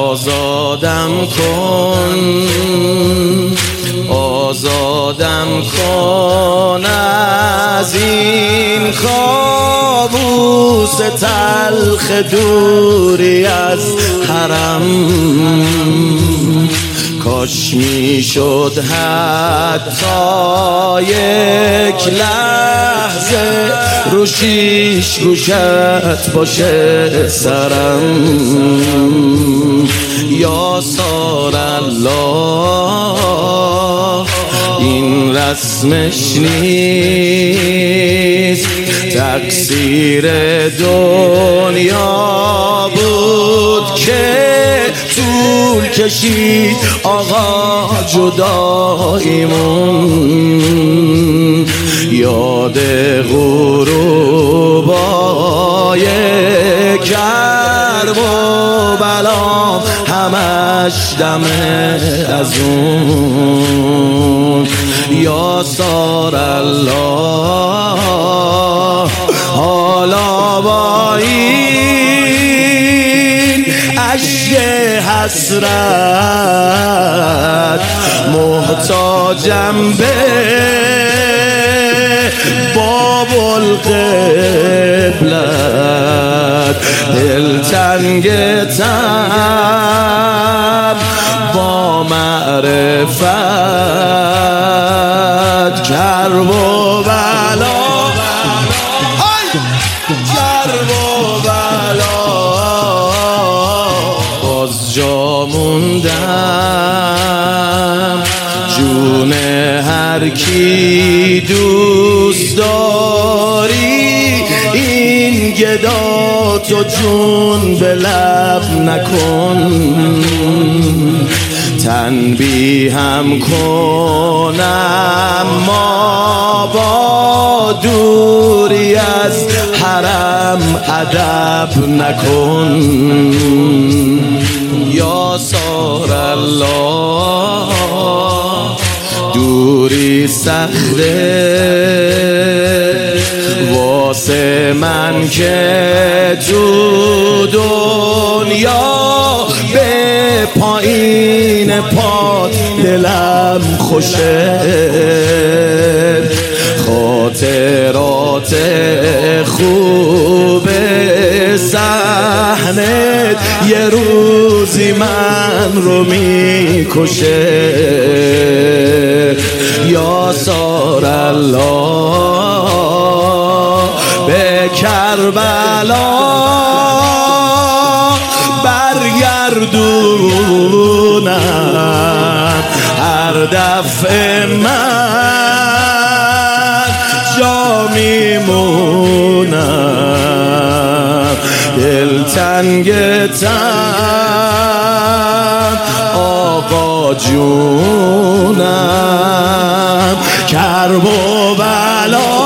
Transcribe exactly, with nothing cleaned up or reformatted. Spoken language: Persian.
آزادم کن آزادم کن از این کابوس تلخ دوری از حرم. کاش میشد حتی یک لحظه رو شیش گوشت باشه سرم. یا سار الله این رسمش نیست، تقصیر دنیا بود که طول کشید آقا جداییمون. یاد غروبای کرب و بلام همش دمه از اون. یا سار الله حالا با این اشک حسرت محتاجم به باب القبلت. دلتنگ تر با معرفت کرب و بلا کرب و بلا باز جا موندم جون هر کی دوست داری این گدا تو جون به لب نکن. تنبیهم کنم ما با دوری از حرم ادب نکن. یا سار الله دوری سخته واسه من که تو دنیا به پایین پات دلم خوشه. خاطرات خوب صحنت یه روزی من رو میکشه. یا سار الله به کربلا برگردونم هر دفعه من جا میمونم. دلتنگ تن آقا جونم کرب و بلا